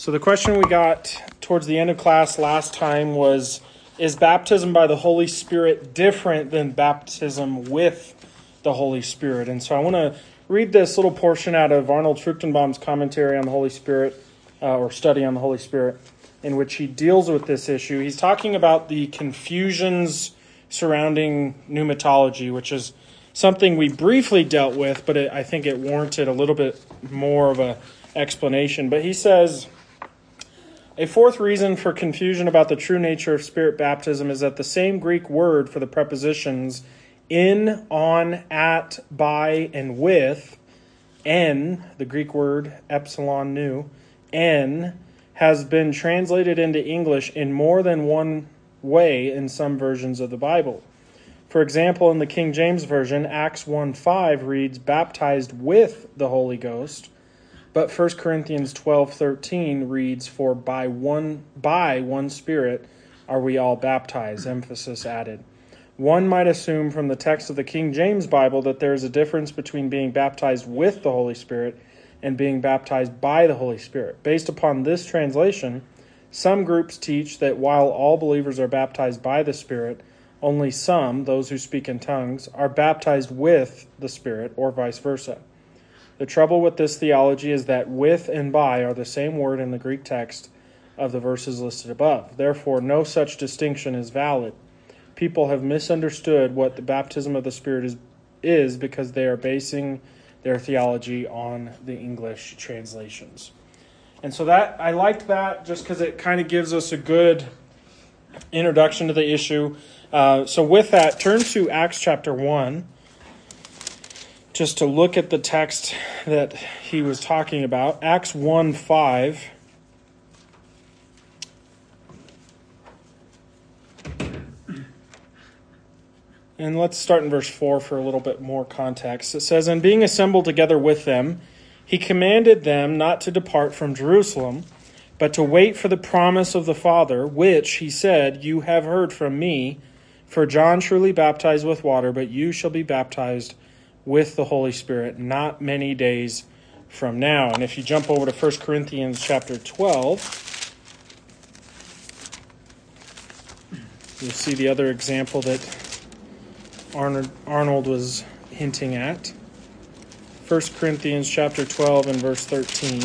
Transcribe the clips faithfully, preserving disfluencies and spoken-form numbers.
So the question we got towards the end of class last time was, is baptism by the Holy Spirit different than baptism with the Holy Spirit? And so I want to read this little portion out of Arnold Fruchtenbaum's commentary on the Holy Spirit, uh, or study on the Holy Spirit, in which he deals with this issue. He's talking about the confusions surrounding pneumatology, which is something we briefly dealt with, but it, I think it warranted a little bit more of an explanation. But he says, a fourth reason for confusion about the true nature of Spirit baptism is that the same Greek word for the prepositions in, on, at, by, and with, en, the Greek word epsilon nu, en, has been translated into English in more than one way in some versions of the Bible. For example, in the King James Version, Acts one five reads, baptized with the Holy Ghost, but First Corinthians twelve thirteen reads, for by one by one Spirit are we all baptized, emphasis added. One might assume from the text of the King James Bible that there is a difference between being baptized with the Holy Spirit and being baptized by the Holy Spirit. Based upon this translation, some groups teach that while all believers are baptized by the Spirit, only some, those who speak in tongues, are baptized with the Spirit, or vice versa. The trouble with this theology is that with and by are the same word in the Greek text of the verses listed above. Therefore, no such distinction is valid. People have misunderstood what the baptism of the Spirit is, is because they are basing their theology on the English translations. And so that I liked that just because it kind of gives us a good introduction to the issue. Uh, so with that, turn to Acts chapter one, just to look at the text that he was talking about. Acts one five. And let's start in verse four for a little bit more context. It says, and being assembled together with them, he commanded them not to depart from Jerusalem, but to wait for the promise of the Father, which, he said, you have heard from me. For John truly baptized with water, but you shall be baptized with the Holy Spirit not many days from now. And if you jump over to First Corinthians chapter twelve, you'll see the other example that Arnold, Arnold was hinting at. First Corinthians chapter twelve and verse thirteen.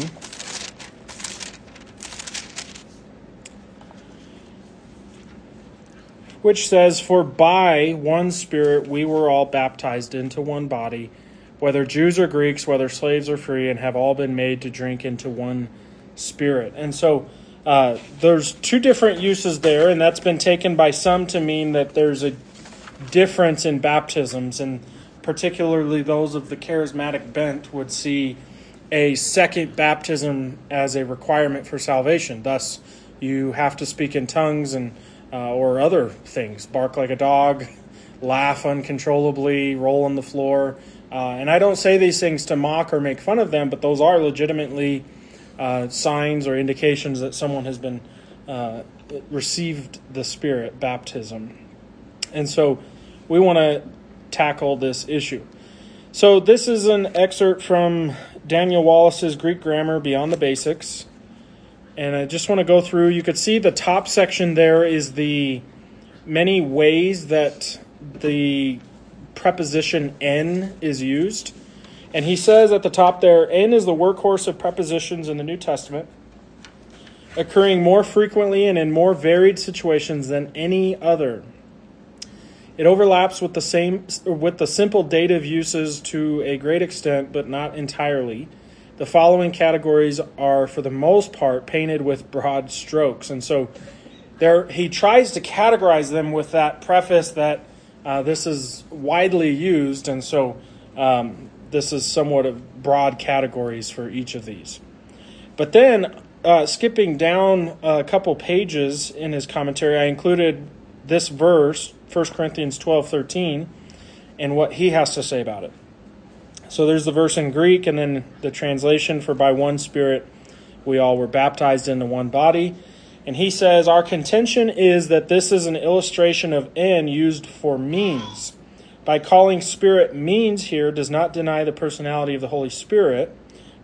Which says, for by one Spirit we were all baptized into one body, whether Jews or Greeks, whether slaves or free, and have all been made to drink into one Spirit. And so uh, there's two different uses there, and that's been taken by some to mean that there's a difference in baptisms, and particularly those of the charismatic bent would see a second baptism as a requirement for salvation. Thus, you have to speak in tongues and uh, or other things, bark like a dog, laugh uncontrollably, roll on the floor. Uh, and I don't say these things to mock or make fun of them, but those are legitimately uh, signs or indications that someone has been uh, received the Spirit baptism. And so we want to tackle this issue. So this is an excerpt from Daniel Wallace's Greek Grammar Beyond the Basics. And I just want to go through. You could see the top section there is the many ways that the preposition en is used. And he says at the top there, en is the workhorse of prepositions in the New Testament, occurring more frequently and in more varied situations than any other. It overlaps with the same with the simple dative uses to a great extent, but not entirely. The following categories are, for the most part, painted with broad strokes. And so there, he tries to categorize them with that preface that uh, this is widely used, and so um, this is somewhat of broad categories for each of these. But then, uh, skipping down a couple pages in his commentary, I included this verse, First Corinthians twelve thirteen, and what he has to say about it. So there's the verse in Greek, and then the translation for by one Spirit we all were baptized into one body. And he says, our contention is that this is an illustration of en used for means. By calling Spirit means here does not deny the personality of the Holy Spirit,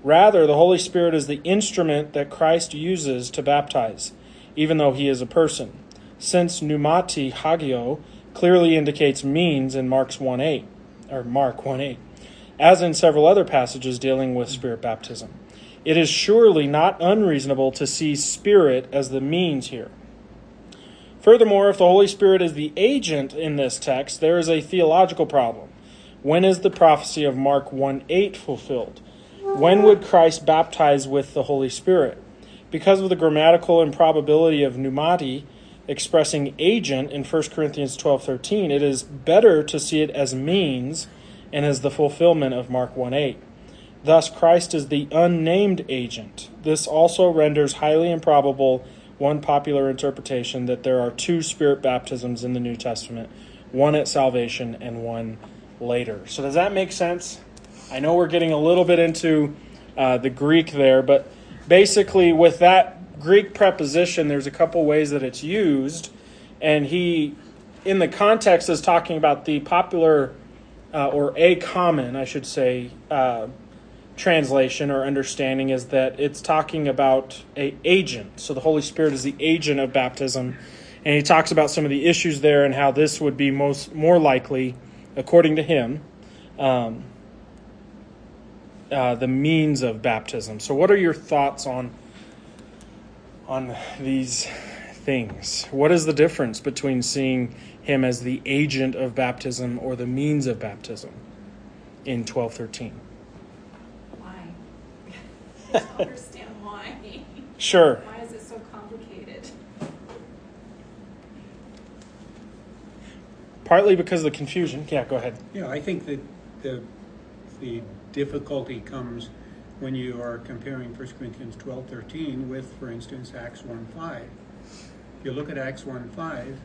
Rather, the Holy Spirit is the instrument that Christ uses to baptize, even though he is a person, since pneumati hagio clearly indicates means in Mark's one eight, or Mark one eight, as in several other passages dealing with Spirit baptism. It is surely not unreasonable to see Spirit as the means here. Furthermore, if the Holy Spirit is the agent in this text, there is a theological problem. When is the prophecy of Mark one eight fulfilled? When would Christ baptize with the Holy Spirit? Because of the grammatical improbability of pneumati expressing agent in First Corinthians twelve thirteen, it is better to see it as means and as the fulfillment of Mark one eight. Thus, Christ is the unnamed agent. This also renders highly improbable one popular interpretation that there are two Spirit baptisms in the New Testament, one at salvation and one later. So does that make sense? I know we're getting a little bit into uh, the Greek there, but basically with that Greek preposition, there's a couple ways that it's used, and he, in the context, is talking about the popular, uh, or a common, I should say, uh, translation or understanding is that it's talking about a agent. So the Holy Spirit is the agent of baptism, and he talks about some of the issues there and how this would be most more likely, according to him, um, uh, the means of baptism. So what are your thoughts on on these things? What is the difference between seeing him as the agent of baptism or the means of baptism in twelve thirteen? I don't understand why. Sure. Why is it so complicated? Partly because of the confusion. Yeah, go ahead. Yeah, I think that the the difficulty comes when you are comparing First Corinthians twelve thirteen with, for instance, Acts one five. If you look at Acts one five,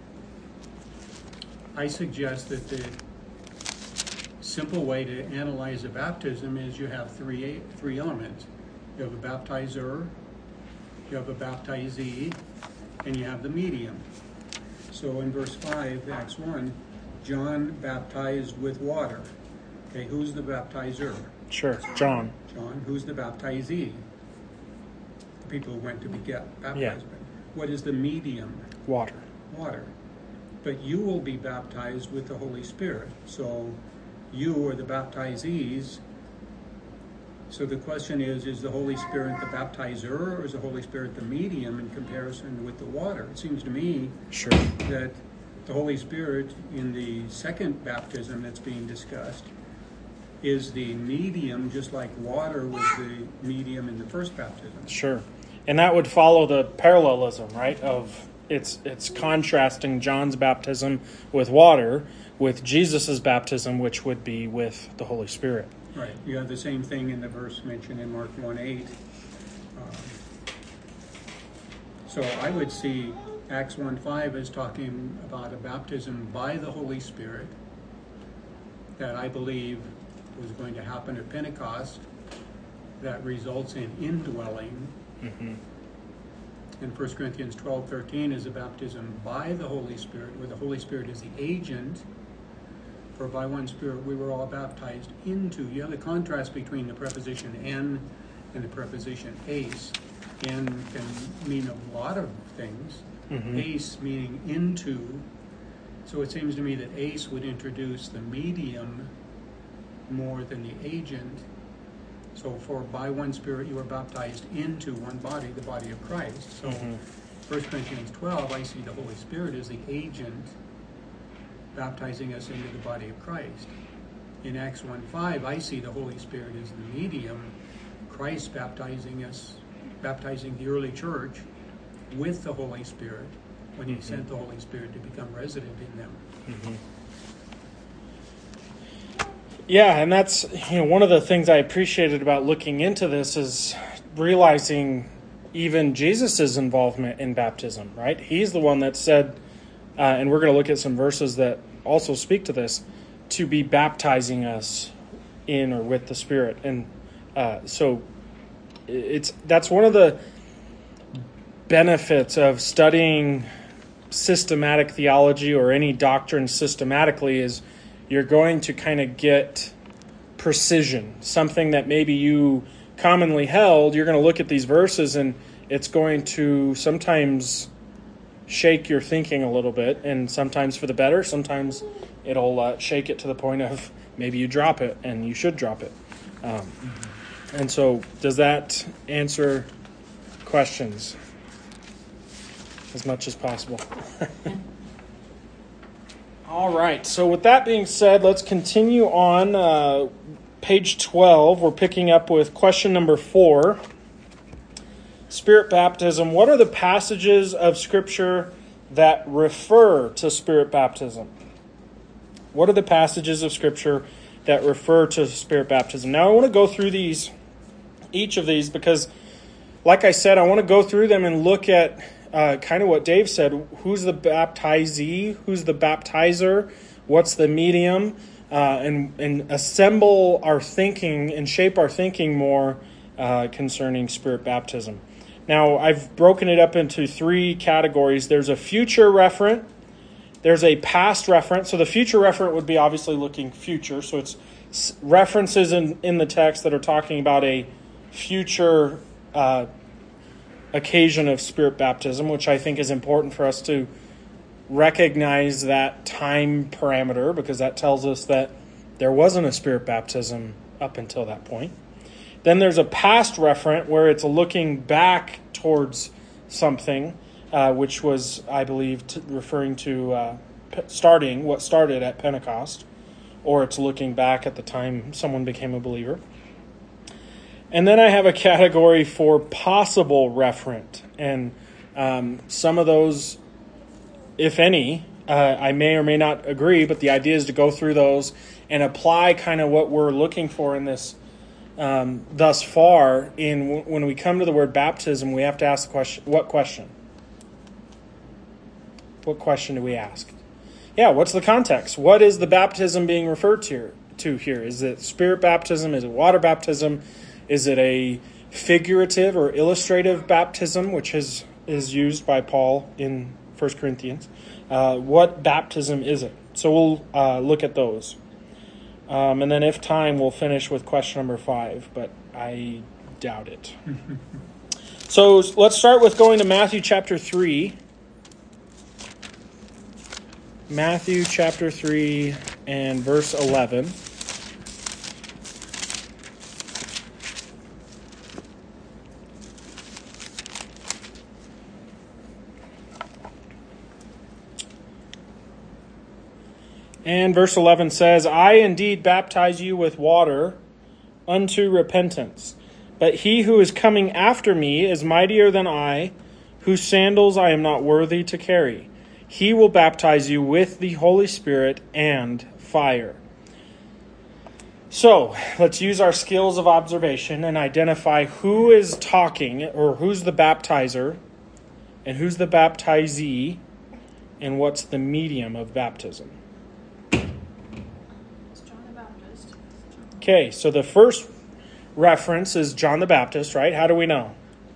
I suggest that the simple way to analyze a baptism is you have three three elements. You have a baptizer, you have a baptizee, and you have the medium. So in verse five, Acts one, John baptized with water. Okay, who's the baptizer? Sure, John. John. Who's the baptizee? The people who went to be get baptized. Yeah. What is the medium? Water. Water. But you will be baptized with the Holy Spirit. So you are the baptizees. So the question is, is the Holy Spirit the baptizer, or is the Holy Spirit the medium in comparison with the water? It seems to me Sure. that the Holy Spirit in the second baptism that's being discussed is the medium, just like water was the medium in the first baptism. Sure. And that would follow the parallelism, right? Of it's it's contrasting John's baptism with water with Jesus' baptism, which would be with the Holy Spirit. Right. You have the same thing in the verse mentioned in Mark one eight. Um, so I would see Acts one five as talking about a baptism by the Holy Spirit that I believe was going to happen at Pentecost that results in indwelling. Mm-hmm. And First Corinthians twelve thirteen is a baptism by the Holy Spirit, where the Holy Spirit is the agent. For by one Spirit we were all baptized into. You have the contrast between the preposition en and the preposition eis. En can mean a lot of things. Mm-hmm. Eis meaning into. So it seems to me that eis would introduce the medium more than the agent. So for by one Spirit you are baptized into one body, the body of Christ. So Mm-hmm. First Corinthians twelve, I see the Holy Spirit as the agent baptizing us into the body of Christ. In Acts one five, I see the Holy Spirit as the medium, Christ baptizing us, baptizing the early church with the Holy Spirit when he Mm-hmm. sent the Holy Spirit to become resident in them. Mm-hmm. Yeah, and that's, you know, one of the things I appreciated about looking into this is realizing even Jesus' involvement in baptism, right? He's the one that said, uh, and we're going to look at some verses that also speak to this, to be baptizing us in or with the Spirit. And uh, so it's that's one of the benefits of studying systematic theology or any doctrine systematically is you're going to kind of get precision, something that maybe you commonly held, you're going to look at these verses and it's going to sometimes shake your thinking a little bit, and sometimes for the better, sometimes it'll uh, shake it to the point of maybe you drop it, and you should drop it. Um, and so does that answer questions as much as possible? All right, so with that being said, let's continue on uh, page twelve. We're picking up with question number four. Spirit baptism. What are the passages of Scripture that refer to Spirit baptism? What are the passages of Scripture that refer to Spirit baptism? Now, I want to go through these, each of these, because, like I said, I want to go through them and look at uh, kind of what Dave said. Who's the baptizee? Who's the baptizer? What's the medium? Uh, and, and assemble our thinking and shape our thinking more uh, concerning Spirit baptism. Now, I've broken it up into three categories. There's a future referent. There's a past referent. So the future referent would be obviously looking future. So it's references in, in the text that are talking about a future uh, occasion of Spirit baptism, which I think is important for us to recognize that time parameter, because that tells us that there wasn't a Spirit baptism up until that point. Then there's a past referent where it's looking back towards something, uh, which was, I believe, t- referring to uh, p- starting, what started at Pentecost, or it's looking back at the time someone became a believer. And then I have a category for possible referent, and um, some of those, if any, uh, I may or may not agree, but the idea is to go through those and apply kind of what we're looking for in this Um, thus far. In w- when we come to the word baptism, we have to ask the question, what question? What question do we ask? Yeah, what's the context? What is the baptism being referred to, to here? Is it Spirit baptism? Is it water baptism? Is it a figurative or illustrative baptism, which is, is used by Paul in First Corinthians? Uh, what baptism is it? So we'll uh, look at those. Um, and then if time, we'll finish with question number five, but I doubt it. So let's start with going to Matthew chapter three. Matthew chapter three and verse eleven. And verse eleven says, I indeed baptize you with water unto repentance. But he who is coming after me is mightier than I, whose sandals I am not worthy to carry. He will baptize you with the Holy Spirit and fire. So, let's use our skills of observation and identify who is talking, or who's the baptizer, and who's the baptizee, and what's the medium of baptism. Okay, so the first reference is John the Baptist, right? How do we know?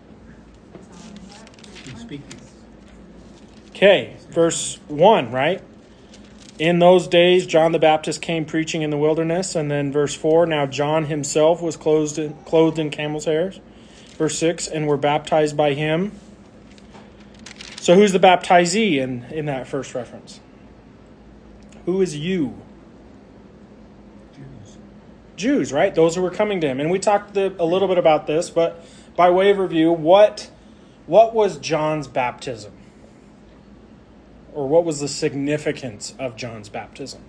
He's speaking. Okay, verse one, right? In those days, John the Baptist came preaching in the wilderness. And then verse four, now John himself was clothed in, clothed in camel's hairs. Verse six, and were baptized by him. So who's the baptizee in, in that first reference? Who is you? Jews, right? Those who were coming to him. And we talked the, a little bit about this, but by way of review, what what was John's baptism? Or what was the significance of John's baptism?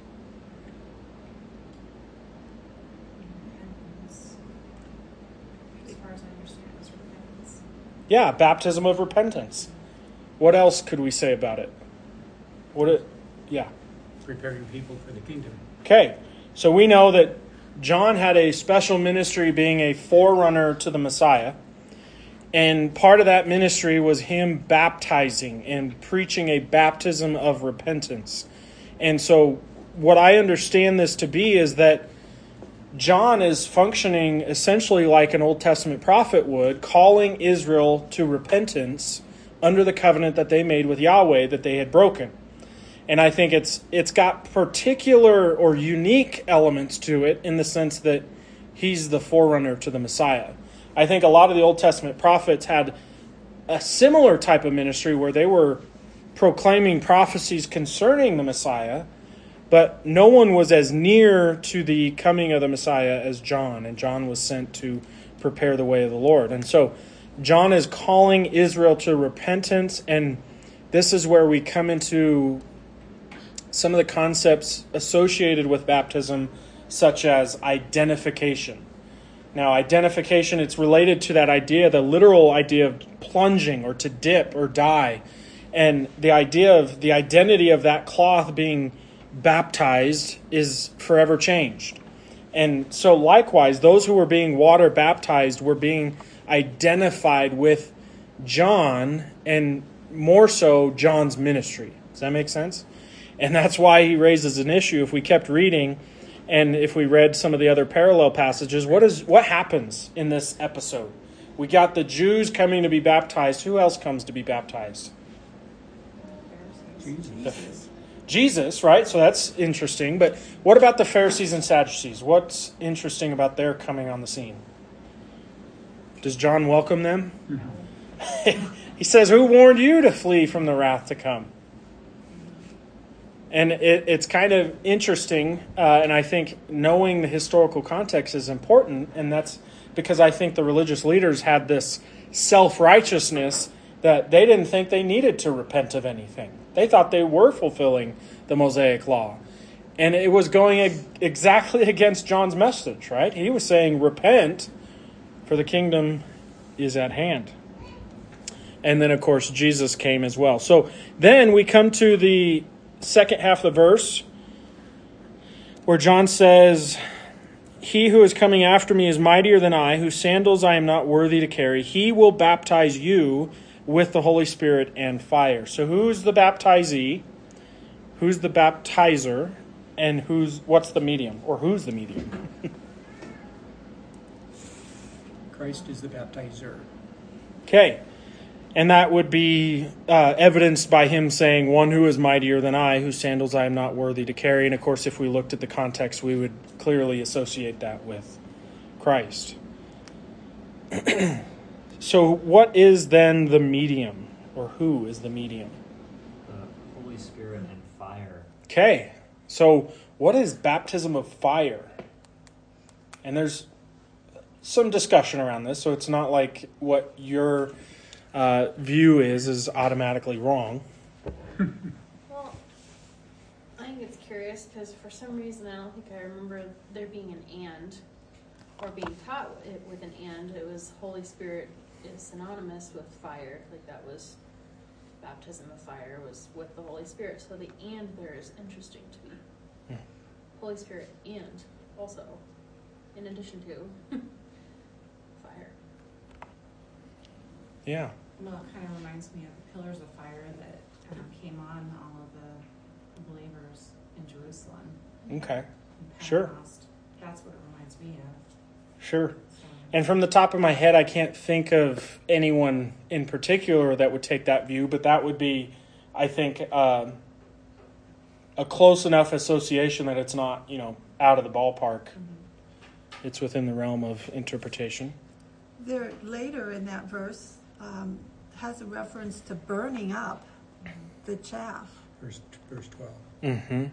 As far as I understand, it was repentance. Yeah, baptism of repentance. What else could we say about it? What it yeah. Preparing people for the kingdom. Okay. So we know that John had a special ministry being a forerunner to the Messiah. And part of that ministry was him baptizing and preaching a baptism of repentance. And so what I understand this to be is that John is functioning essentially like an Old Testament prophet would, calling Israel to repentance under the covenant that they made with Yahweh that they had broken. And I think it's it's got particular or unique elements to it in the sense that he's the forerunner to the Messiah. I think a lot of the Old Testament prophets had a similar type of ministry where they were proclaiming prophecies concerning the Messiah, but no one was as near to the coming of the Messiah as John, and John was sent to prepare the way of the Lord. And so John is calling Israel to repentance, and this is where we come into some of the concepts associated with baptism, such as identification. Now, identification, it's related to that idea, the literal idea of plunging or to dip or die. And the idea of the identity of that cloth being baptized is forever changed. And so likewise, those who were being water baptized were being identified with John, and more so John's ministry. Does that make sense? And that's why he raises an issue. If we kept reading, and if we read some of the other parallel passages, what is what happens in this episode? We got the Jews coming to be baptized. Who else comes to be baptized? Jesus. Jesus, right? So that's interesting. But what about the Pharisees and Sadducees? What's interesting about their coming on the scene? Does John welcome them? Mm-hmm. He says, "Who warned you to flee from the wrath to come?" And it, it's kind of interesting, uh, and I think knowing the historical context is important, and that's because I think the religious leaders had this self-righteousness that they didn't think they needed to repent of anything. They thought they were fulfilling the Mosaic law. And it was going ag- exactly against John's message, right? He was saying, repent, for the kingdom is at hand. And then, of course, Jesus came as well. So then we come to the second half of the verse where John says, "He who is coming after me is mightier than I, whose sandals I am not worthy to carry. He will baptize you with the Holy Spirit and fire." So who's the baptizee? Who's the baptizer? And who's what's the medium? Or who's the medium? Christ is the baptizer. Okay. And that would be uh, evidenced by him saying, "One who is mightier than I, whose sandals I am not worthy to carry." And of course, if we looked at the context, we would clearly associate that with Christ. So what is then the medium? Or who is the medium? The Holy Spirit and fire. Okay. So what is baptism of fire? And there's some discussion around this, so it's not like what your uh, view is is automatically wrong. Well, I think it's curious because for some reason I don't think I remember there being an and or being taught it with an and. It was Holy Spirit is synonymous with fire. Like that was baptism of fire was with the Holy Spirit. So the and there is interesting to me. Hmm. Holy Spirit and also in addition to fire. Yeah. Well, it kind of reminds me of the pillars of fire that um, came on all of the believers in Jerusalem. Okay. in Sure. Pentecost. That's what it reminds me of. Sure. So, And from the top of my head, I can't think of anyone in particular that would take that view, but that would be, I think, um, a close enough association that it's not, you know, out of the ballpark. mhm. It's within the realm of interpretation. There, later in that verse, um, has a reference to burning up the chaff. Verse, verse twelve. Mm-hmm.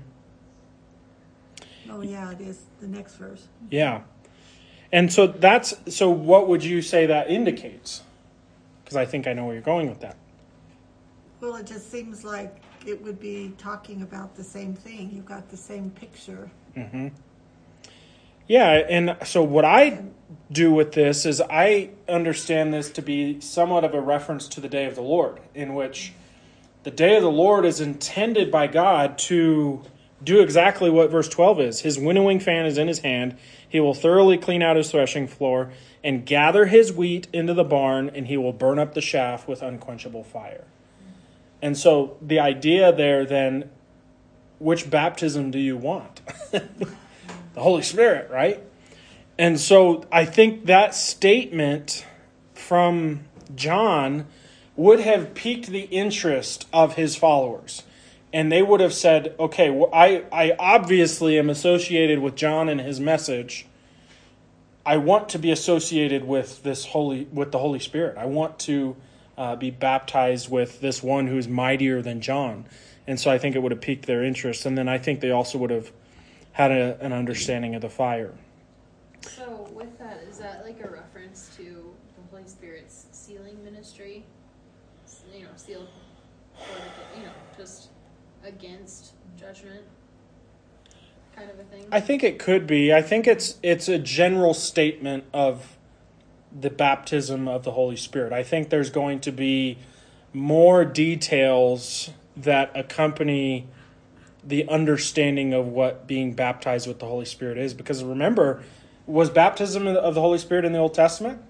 Oh yeah, it is the next verse. Yeah. And so that's, so what would you say that indicates? Because I think I know where you're going with that. Well, it just seems like it would be talking about the same thing. You've got the same picture. Mm-hmm. Yeah, and so what I do with this is I understand this to be somewhat of a reference to the day of the Lord, in which the day of the Lord is intended by God to do exactly what verse twelve is. His winnowing fan is in his hand. He will thoroughly clean out his threshing floor and gather his wheat into the barn, and he will burn up the chaff with unquenchable fire. And so the idea there then, which baptism do you want? The Holy Spirit, right? And so I think that statement from John would have piqued the interest of his followers. And they would have said, okay, well, I, I obviously am associated with John and his message. I want to be associated with this holy, with the Holy Spirit. I want to uh, be baptized with this one who's mightier than John. And so I think it would have piqued their interest. And then I think they also would have had a, an understanding of the fire. So with that, is that like a reference to the Holy Spirit's sealing ministry? You know, sealed for the, you know, just against judgment kind of a thing? I think it could be. I think it's it's a general statement of the baptism of the Holy Spirit. I think there's going to be more details that accompany the understanding of what being baptized with the Holy Spirit is. Because remember, was baptism of the Holy Spirit in the Old Testament?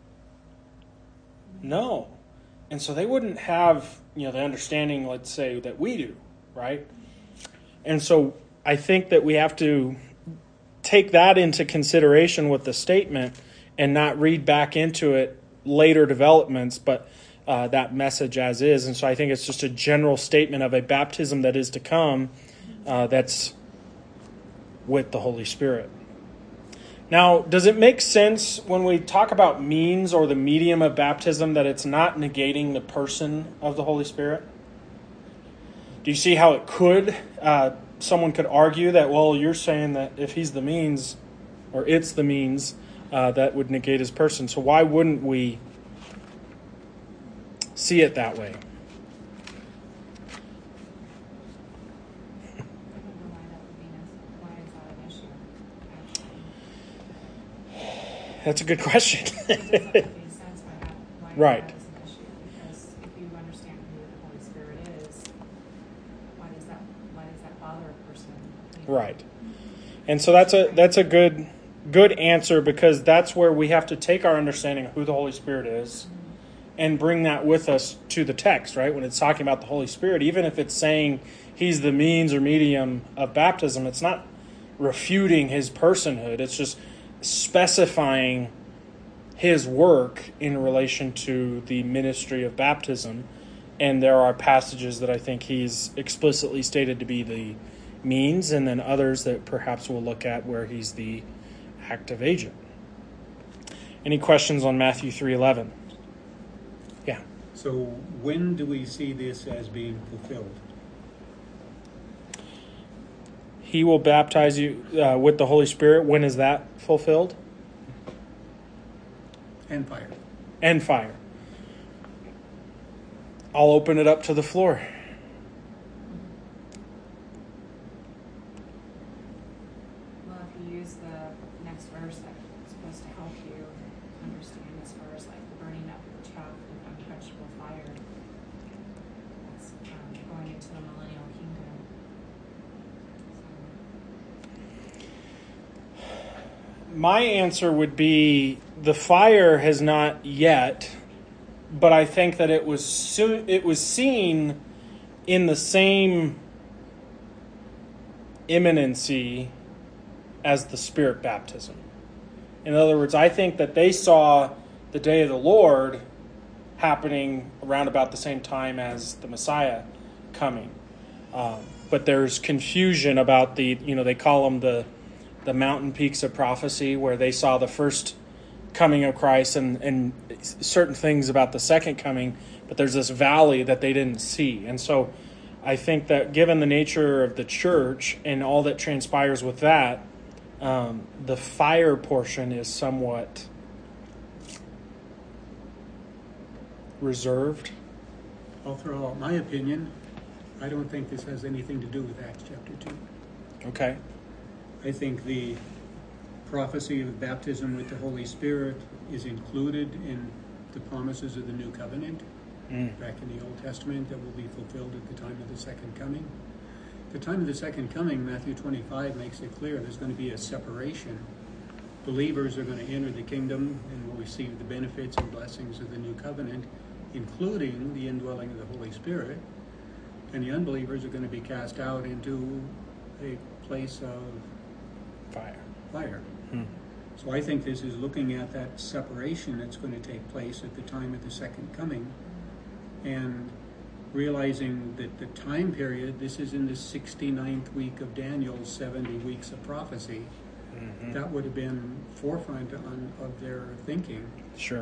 No. And so they wouldn't have, you know, the understanding, let's say, that we do, right? And so I think that we have to take that into consideration with the statement and not read back into it later developments, but uh, that message as is. And so I think it's just a general statement of a baptism that is to come uh, that's with the Holy Spirit. Now, does it make sense when we talk about means or the medium of baptism that it's not negating the person of the Holy Spirit? Do you see how it could, uh, someone could argue that, well, you're saying that if he's the means, or it's the means, uh, that would negate his person. So why wouldn't we see it that way? I don't know why that would be necessary. Why is that an issue, actually? That's a good question. It doesn't make any sense why that, why Right. that is an issue, because if you understand who the Holy Spirit is, why does that, why does that bother a person? You know? Right. And so that's a that's a good good answer, because that's where we have to take our understanding of who the Holy Spirit is and bring that with us to the text, right? When it's talking about the Holy Spirit, even if it's saying he's the means or medium of baptism, it's not refuting his personhood. It's just specifying his work in relation to the ministry of baptism. And there are passages that I think he's explicitly stated to be the means, and then others that perhaps we'll look at where he's the active agent. Any questions on Matthew three eleven? Yeah. So when do we see this as being fulfilled? He will baptize you uh, with the Holy Spirit. When is that fulfilled? And fire. And fire. I'll open it up to the floor. Well, if you use the next verse, that's supposed to help you understand as far as like the burning up of the chaff with unquenchable fire. That's um, going into the millennial kingdom. My answer would be the fire has not yet, but I think that it was so, it was seen in the same imminency as the Spirit baptism. In other words, I think that they saw the day of the Lord happening around about the same time as the Messiah coming. Um, but there's confusion about the, you know, they call them the the mountain peaks of prophecy, where they saw the first coming of Christ and, and certain things about the second coming, but there's this valley that they didn't see. And so I think that given the nature of the church and all that transpires with that, um, the fire portion is somewhat reserved. I'll throw out my opinion. I don't think this has anything to do with Acts chapter two. Okay. I think the prophecy of baptism with the Holy Spirit is included in the promises of the new covenant Mm. back in the Old Testament that will be fulfilled at the time of the second coming. The time of the second coming, Matthew twenty-five makes it clear there's going to be a separation. Believers are going to enter the kingdom and will receive the benefits and blessings of the new covenant, including the indwelling of the Holy Spirit. And the unbelievers are going to be cast out into a place of Fire. fire. Hmm. So I think this is looking at that separation that's going to take place at the time of the second coming, and realizing that the time period, this is in the sixty-ninth week of Daniel's seventy weeks of prophecy. Mhm. that would have been forefront on, of their thinking. Sure.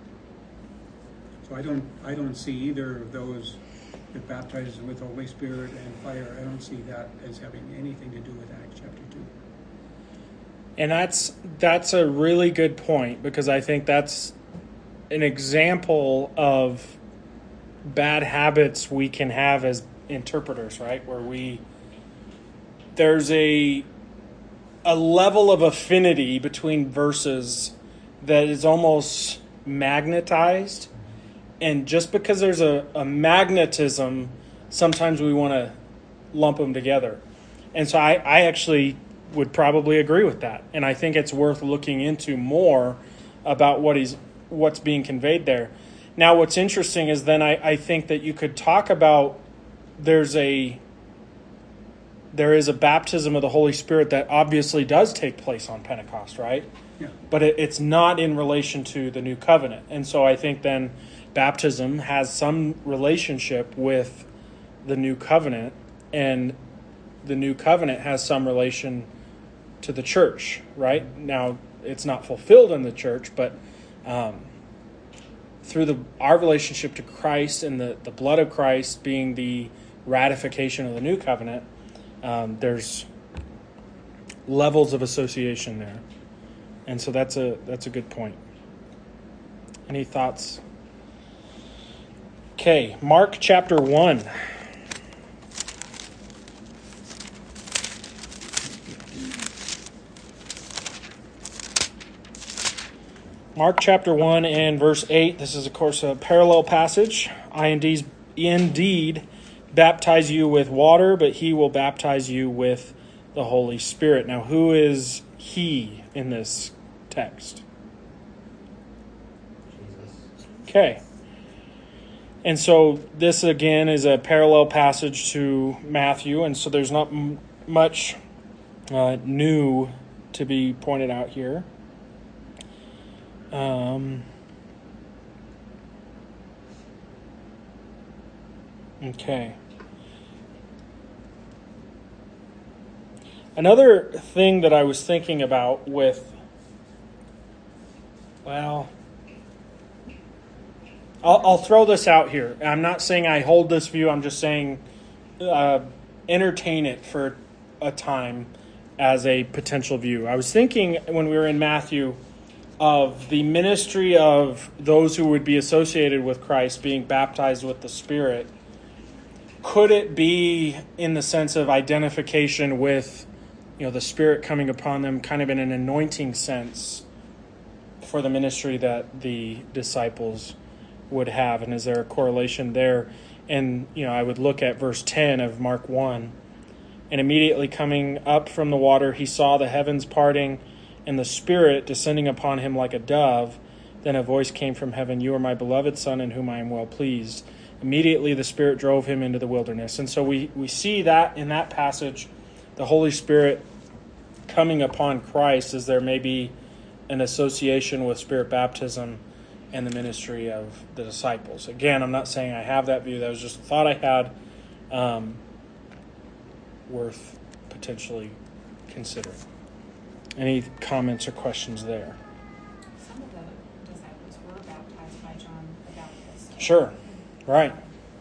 So I don't, I don't see either of those that baptizes with the Holy Spirit and fire. I don't see that as having anything to do with Acts chapter two. And that's that's a really good point, because I think that's an example of bad habits we can have as interpreters, right? Where we there's a a level of affinity between verses that is almost magnetized. And just because there's a, a magnetism, sometimes we want to lump them together. And so I, I actually would probably agree with that. And I think it's worth looking into more about what he's what's being conveyed there. Now, what's interesting is then I, I think that you could talk about there's a there is a baptism of the Holy Spirit that obviously does take place on Pentecost, right? Yeah. But it, it's not in relation to the new covenant. And so I think then baptism has some relationship with the new covenant, and the new covenant has some relation to the church, right? Now, it's not fulfilled in the church, but um, through the our relationship to Christ and the, the blood of Christ being the ratification of the new covenant, um, there's levels of association there. And so that's a that's a good point. Any thoughts? Okay, Mark chapter one. Mark chapter one and verse eight. This is, of course, a parallel passage. I indeed, indeed baptize you with water, but he will baptize you with the Holy Spirit. Now, who is he in this text? Jesus. Okay. And so this, again, is a parallel passage to Matthew, and so there's not m- much uh, new to be pointed out here. Um, okay. Another thing that I was thinking about with, well, I'll, I'll throw this out here. I'm not saying I hold this view. I'm just saying uh, entertain it for a time as a potential view. I was thinking when we were in Matthew of the ministry of those who would be associated with Christ being baptized with the Spirit. Could it be in the sense of identification with, you know, the Spirit coming upon them, kind of in an anointing sense for the ministry that the disciples would have? And is there a correlation there? And, you know, I would look at verse ten of Mark one. And immediately coming up from the water, he saw the heavens parting and the Spirit descending upon him like a dove. Then a voice came from heaven, "You are my beloved Son, in whom I am well pleased." Immediately the Spirit drove him into the wilderness. And so we, we see that in that passage, the Holy Spirit coming upon Christ, as there may be an association with Spirit baptism and the ministry of the disciples. Again, I'm not saying I have that view. That was just a thought I had, um, worth potentially considering. Any comments or questions there? Some of the disciples were baptized by John the Baptist. Sure. Right.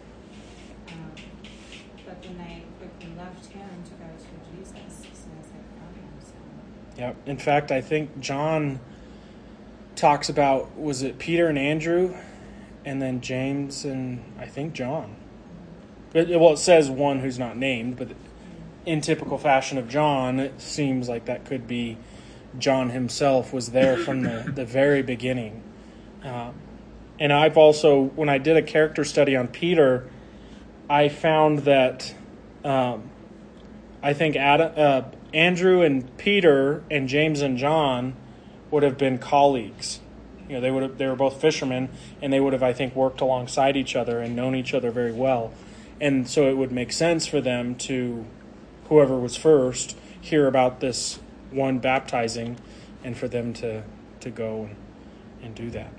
Um, but then they quickly left him to go to Jesus as soon as they found him. So. Yep. In fact, I think John talks about, was it Peter and Andrew, and then James and I think John. But, well, it says one who's not named, but in typical fashion of John, it seems like that could be John himself was there from the, the very beginning. Um, and I've also, when I did a character study on Peter, I found that um, I think Adam, uh, Andrew and Peter and James and John would have been colleagues. You know, they would have, they were both fishermen, and they would have, I think, worked alongside each other and known each other very well. And so it would make sense for them to, whoever was first, hear about this one baptizing, and for them to, to go and, and do that.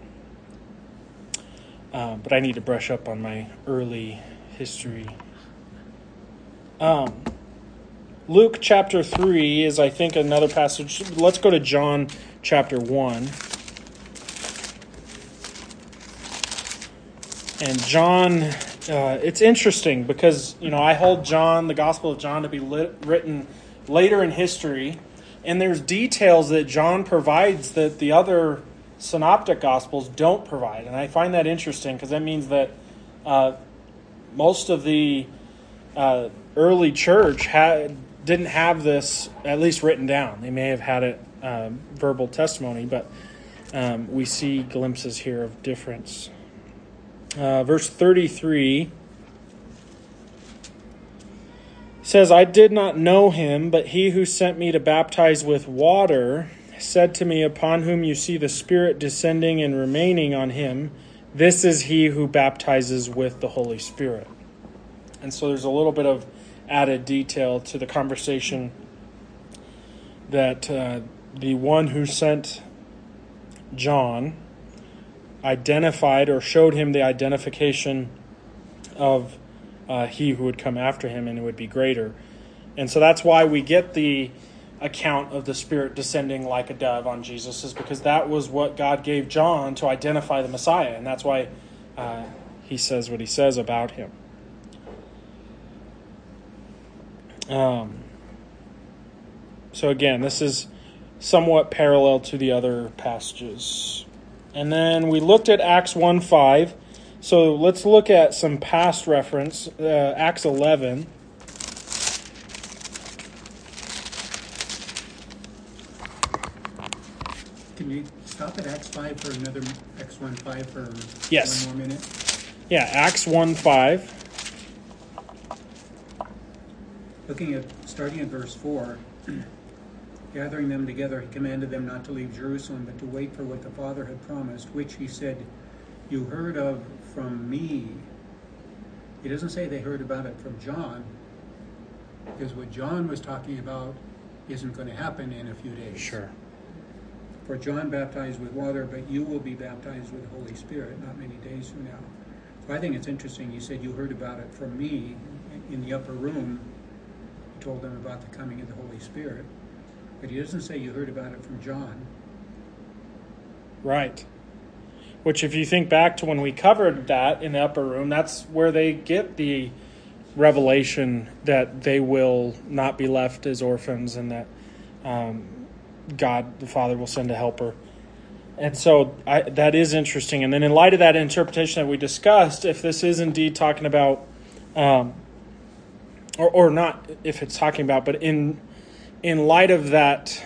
Um, but I need to brush up on my early history. Um, Luke chapter three is, I think, another passage. Let's go to John chapter one. And John, uh, it's interesting because, you know, I hold John, the Gospel of John, to be lit, written later in history. And there's details that John provides that the other synoptic Gospels don't provide. And I find that interesting because that means that uh, most of the uh, early church had, didn't have this at least written down. They may have had it uh, verbal testimony, but um, we see glimpses here of difference. Uh, verse thirty-three says, I did not know him, but he who sent me to baptize with water said to me, upon whom you see the Spirit descending and remaining on him, this is he who baptizes with the Holy Spirit. And so there's a little bit of added detail to the conversation that uh, the one who sent John identified or showed him the identification of uh, he who would come after him, and it would be greater. And so that's why we get the account of the Spirit descending like a dove on Jesus, is because that was what God gave John to identify the Messiah. And that's why uh, he says what he says about him. Um, so again, this is somewhat parallel to the other passages. And then we looked at Acts one five. So let's look at some past reference. Uh, Acts eleven. Can you stop at Acts five for another, Acts one five for Yes. one more minute? Yeah, Acts one five. Looking at, starting at verse four, gathering them together, he commanded them not to leave Jerusalem, but to wait for what the Father had promised, which he said, you heard of from me. He doesn't say they heard about it from John, because what John was talking about isn't going to happen in a few days. Sure. For John baptized with water, but you will be baptized with the Holy Spirit not many days from now. So I think it's interesting. He said, you heard about it from me. In the upper room, he told them about the coming of the Holy Spirit. But he doesn't say you heard about it from John. Right. Which, if you think back to when we covered that in the upper room, that's where they get the revelation that they will not be left as orphans, and that um, God the Father will send a helper. And so I, that is interesting. And then in light of that interpretation that we discussed, if this is indeed talking about, um, or, or not if it's talking about, but in in light of that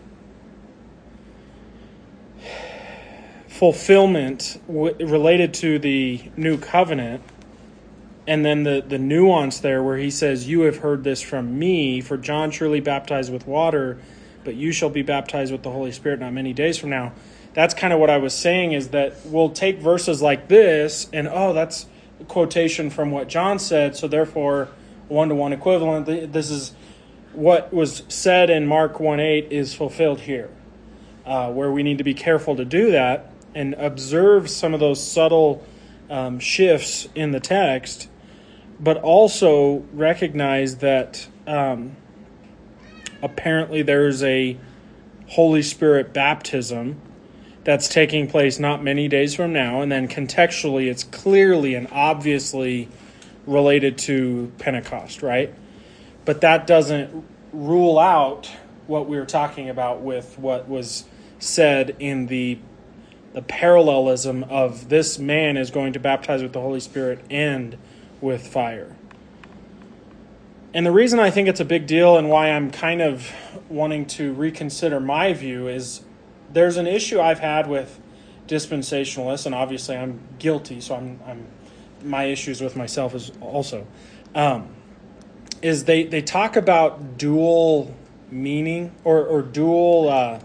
fulfillment w- related to the new covenant, and then the, the nuance there where he says, you have heard this from me, for John surely baptized with water, but you shall be baptized with the Holy Spirit not many days from now. That's kind of what I was saying, is that we'll take verses like this and, oh, that's a quotation from what John said, so therefore one-to-one equivalent. This is what was said in Mark one eight is fulfilled here, uh, where we need to be careful to do that and observe some of those subtle um, shifts in the text, but also recognize that um, apparently there's a Holy Spirit baptism that's taking place not many days from now, and then contextually it's clearly and obviously related to Pentecost, right? But that doesn't rule out what we were talking about with what was said in the the parallelism of this man is going to baptize with the Holy Spirit and with fire. And the reason I think it's a big deal and why I'm kind of wanting to reconsider my view is there's an issue I've had with dispensationalists, and obviously I'm guilty, so I'm, I'm my issues with myself is also, um, is they, they talk about dual meaning or, or dual... Uh,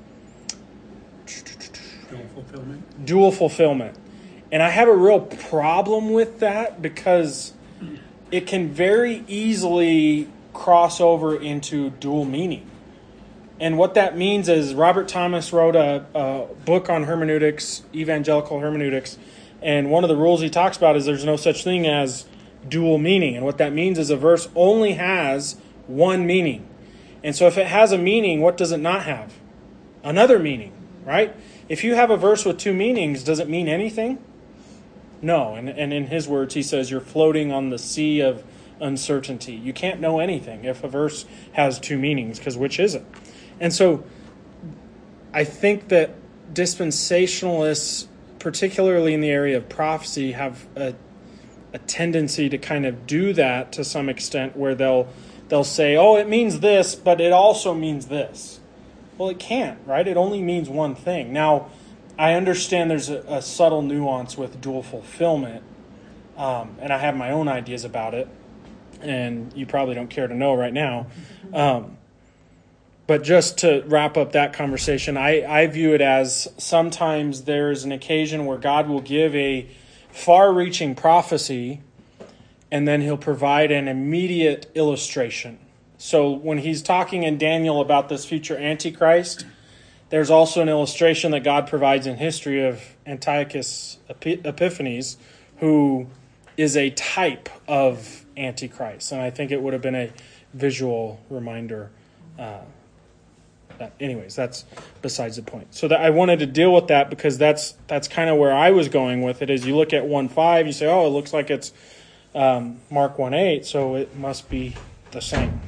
Dual fulfillment. Dual fulfillment. And I have a real problem with that because it can very easily cross over into dual meaning. And what that means is Robert Thomas wrote a, a book on hermeneutics, evangelical hermeneutics, and one of the rules he talks about is there's no such thing as dual meaning. And what that means is a verse only has one meaning. And so if it has a meaning, what does it not have? Another meaning, right? If you have a verse with two meanings, does it mean anything? No. And, and in his words, he says you're floating on the sea of uncertainty. You can't know anything if a verse has two meanings, because which is it? And so I think that dispensationalists, particularly in the area of prophecy, have a, a tendency to kind of do that to some extent, where they'll they'll say, oh, it means this, but it also means this. Well, it can't, right? It only means one thing. Now, I understand there's a, a subtle nuance with dual fulfillment, um, and I have my own ideas about it, and you probably don't care to know right now. Um, but just to wrap up that conversation, I, I view it as sometimes there's an occasion where God will give a far-reaching prophecy, and then he'll provide an immediate illustration. So when he's talking in Daniel about this future Antichrist, there's also an illustration that God provides in history of Antiochus Epiphanes, who is a type of Antichrist. And I think it would have been a visual reminder. Uh, that, anyways, that's besides the point. So that I wanted to deal with that because that's that's kind of where I was going with it. Is you look at one five, you say, oh, it looks like it's um, Mark one eight, so it must be the same.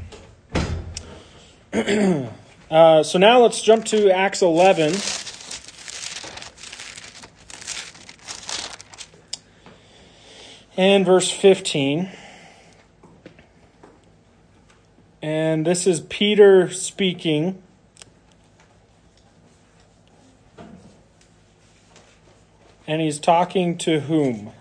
uh, so now let's jump to Acts eleven. And verse fifteen. And this is Peter speaking. And he's talking to whom?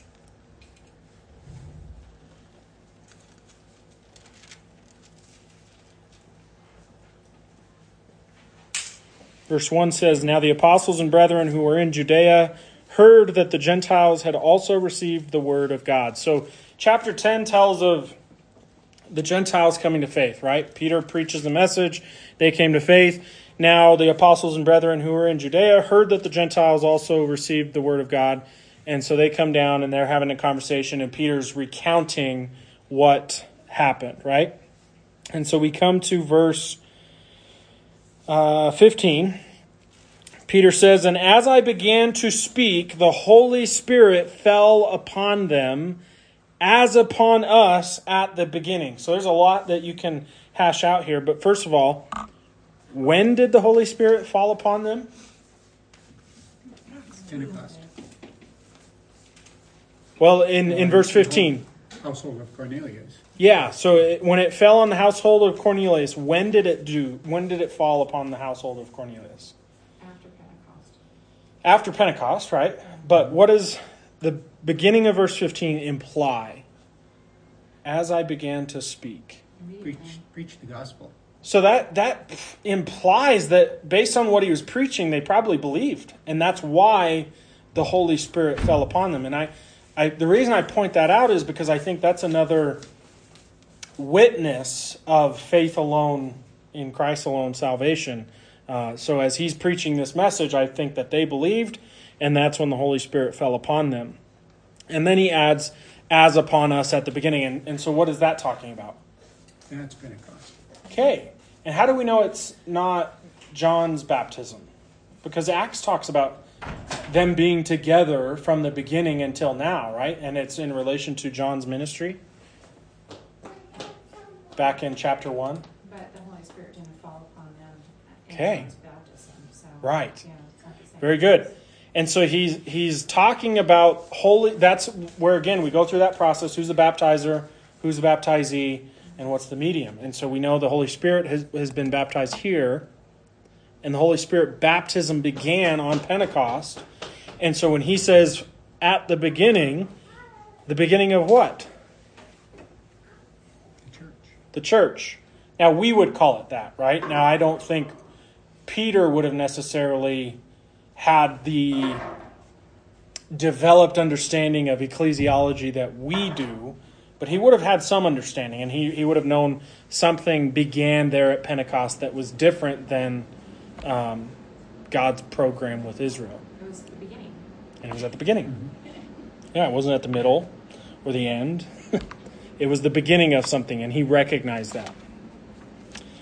Verse one says, now the apostles and brethren who were in Judea heard that the Gentiles had also received the word of God. So chapter ten tells of the Gentiles coming to faith, right? Peter preaches the message. They came to faith. Now the apostles and brethren who were in Judea heard that the Gentiles also received the word of God. And so they come down and they're having a conversation, and Peter's recounting what happened, right? And so we come to verse uh, fifteen. Peter says, and as I began to speak, the Holy Spirit fell upon them as upon us at the beginning. So there's a lot that you can hash out here. But first of all, when did the Holy Spirit fall upon them? Pentecost. Well, in, in verse fifteen. Household of Cornelius. Yeah, so it, when it fell on the household of Cornelius, when did it do? When did it fall upon the household of Cornelius? After Pentecost. After Pentecost, right? But what does the beginning of verse fifteen imply? As I began to speak. Preach, preach the gospel. So that that implies that based on what he was preaching, they probably believed. And that's why the Holy Spirit fell upon them. And I, I the reason I point that out is because I think that's another witness of faith alone, in Christ alone, salvation. Uh, so as he's preaching this message, I think that they believed, and that's when the Holy Spirit fell upon them. And then he adds, as upon us at the beginning. And, and so what is that talking about? That's Pentecost. Okay. And how do we know it's not John's baptism? Because Acts talks about them being together from the beginning until now, right? And it's in relation to John's ministry. Back in chapter one. But the Holy Spirit didn't fall upon them in Okay. John's baptism. So, Right. yeah, it's not the same. Very good. And so he's he's talking about holy. That's where, again, we go through that process. Who's the baptizer? Who's the baptizee? And what's the medium? And so we know the Holy Spirit has, has been baptized here. And the Holy Spirit baptism began on Pentecost. And so when he says at the beginning, the beginning of what? The church. The church. Now we would call it that, right? Now I don't think Peter would have necessarily had the developed understanding of ecclesiology that we do, but he would have had some understanding, and he, he would have known something began there at Pentecost that was different than um, God's program with Israel. It was the beginning. And it was at the beginning. Yeah, it wasn't at the middle or the end. It was the beginning of something, and he recognized that.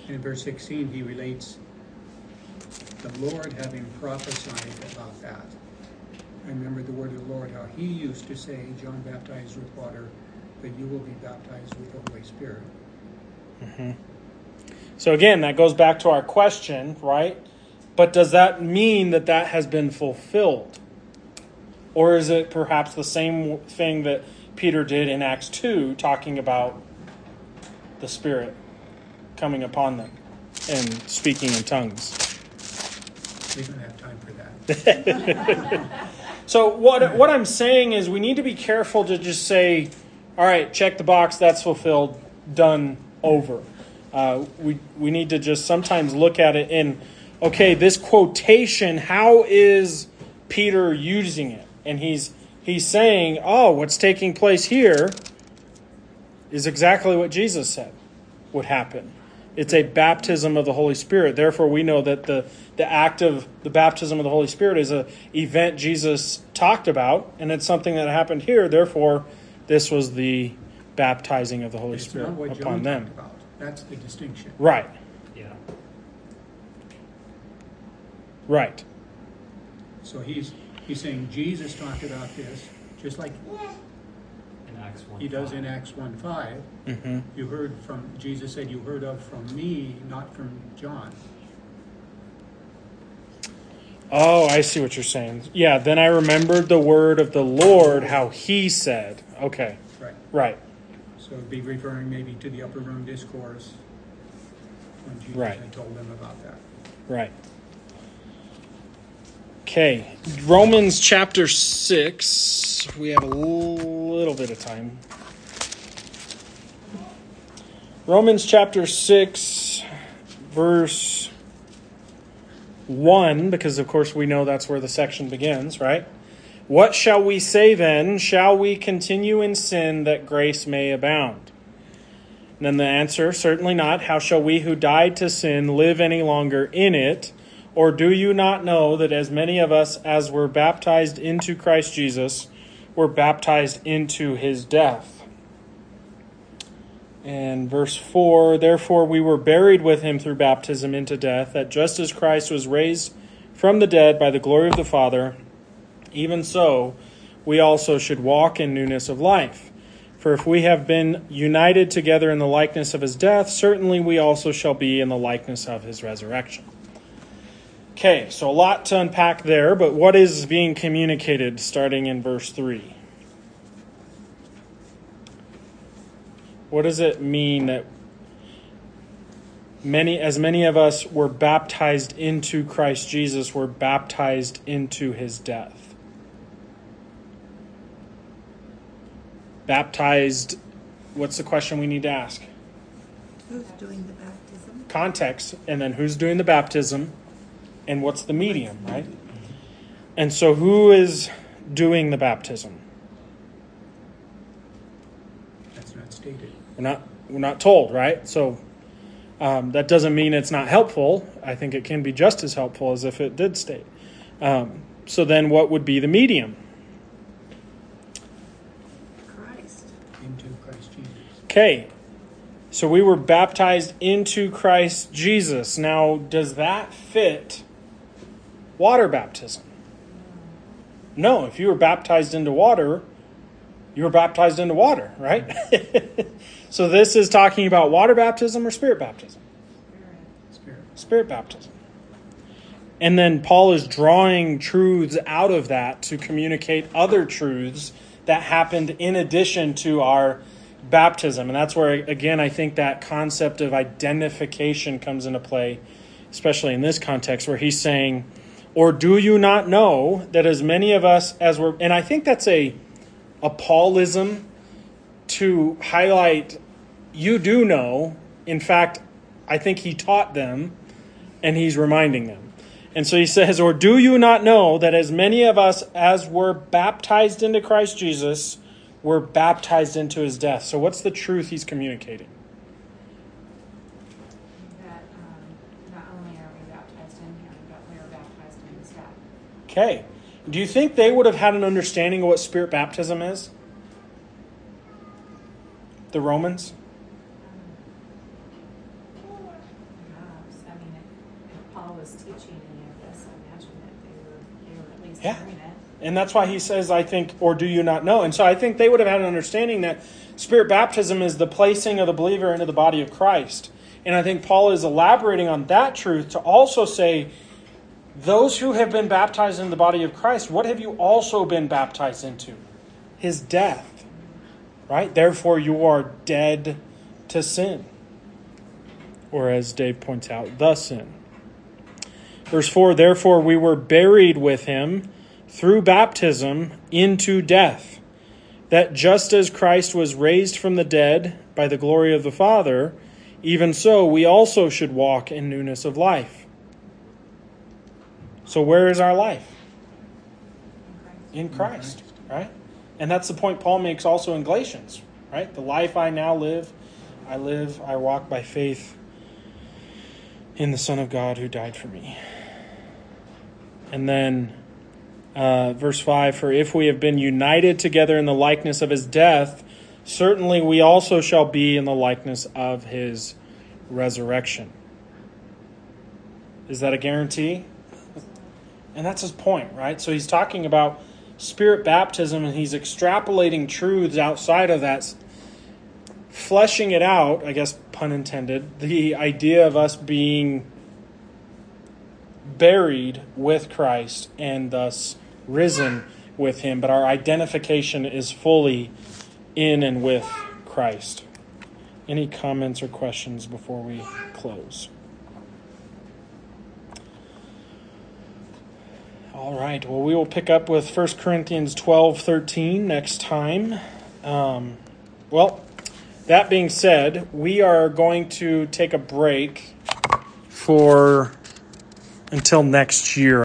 And in verse sixteen, he relates the Lord having prophesied about that. I remember the word of the Lord, how he used to say, John baptized with water, but you will be baptized with the Holy Spirit. Mm-hmm. So again, that goes back to our question, right? But does that mean that that has been fulfilled? Or is it perhaps the same thing that Peter did in Acts two, talking about the Spirit coming upon them and speaking in tongues? We don't have time for that. So what what I'm saying is we need to be careful to just say, all right, check the box, that's fulfilled, done, over. Uh, we we need to just sometimes look at it in, okay, this quotation, how is Peter using it? And he's he's saying, oh, what's taking place here is exactly what Jesus said would happen. It's a baptism of the Holy Spirit. Therefore, we know that the, the act of the baptism of the Holy Spirit is an event Jesus talked about, and it's something that happened here. Therefore, this was the baptizing of the Holy It's Spirit not what upon John them. talked about. That's the distinction. Right, Yeah. Right. So he's he's saying Jesus talked about this, just like In Acts one. he does in Acts one five. Mm-hmm. You heard from, Jesus said, you heard of from me, not from John. Oh, I see what you're saying. Yeah, then I remembered the word of the Lord, how he said. Okay, Right. right, So it'd be referring maybe to the upper room discourse when Jesus Right. had told them about that. right. Okay, Romans chapter six. We have a little bit of time. Romans chapter six, verse one, because of course we know that's where the section begins, right? What shall we say then? Shall we continue in sin that grace may abound? And then the answer, certainly not. How shall we who died to sin live any longer in it? Or do you not know that as many of us as were baptized into Christ Jesus were baptized into his death? And verse four, therefore we were buried with him through baptism into death, that just as Christ was raised from the dead by the glory of the Father, even so we also should walk in newness of life. For if we have been united together in the likeness of his death, certainly we also shall be in the likeness of his resurrection. Okay, so a lot to unpack there, but what is being communicated starting in verse three? What does it mean that many, as many of us were baptized into Christ Jesus, were baptized into his death? Baptized, what's the question we need to ask? Who's doing the baptism? Context, and then who's doing the baptism, and what's the medium, right? And so who is doing the baptism? That's not stated. We're not we're not told, right? So um, that doesn't mean it's not helpful. I think it can be just as helpful as if it did state. Um, so then what would be the medium? Christ. Into Christ Jesus. Okay. So we were baptized into Christ Jesus. Now, does that fit water baptism? No, if you were baptized into water, you were baptized into water, right? So this is talking about water baptism or spirit baptism? Spirit. Spirit baptism. And then Paul is drawing truths out of that to communicate other truths that happened in addition to our baptism. And that's where, again, I think that concept of identification comes into play, especially in this context where he's saying, or do you not know that as many of us as were, and I think that's a, a Paulism to highlight, you do know. In fact, I think he taught them and he's reminding them. And so he says, or do you not know that as many of us as were baptized into Christ Jesus were baptized into his death? So what's the truth he's communicating? That um, not only are we baptized in him, but we are baptized in his death. Okay. Do you think they would have had an understanding of what spirit baptism is? The Romans? was teaching any of this, I imagine that they were, they were at least Yeah. hearing it. And that's why he says, I think, or do you not know? And so I think they would have had an understanding that Spirit baptism is the placing of the believer into the body of Christ. And I think Paul is elaborating on that truth to also say, those who have been baptized in the body of Christ, what have you also been baptized into? His death. Right? Therefore you are dead to sin. Or as Dave points out, the sin. Verse four, therefore we were buried with him through baptism into death, that just as Christ was raised from the dead by the glory of the Father, even so we also should walk in newness of life. So where is our life? In Christ, right? And that's the point Paul makes also in Galatians, right? The life I now live, I live, I walk by faith in the Son of God who died for me. And then uh, verse five, for if we have been united together in the likeness of his death, certainly we also shall be in the likeness of his resurrection. Is that a guarantee? And that's his point, right? So he's talking about Spirit baptism, and he's extrapolating truths outside of that, fleshing it out, I guess, pun intended, the idea of us being buried with Christ and thus risen with him, but our identification is fully in and with Christ. Any comments or questions before we close? All right, well, we will pick up with First Corinthians twelve thirteen next time. Um, well, that being said, we are going to take a break for until next year.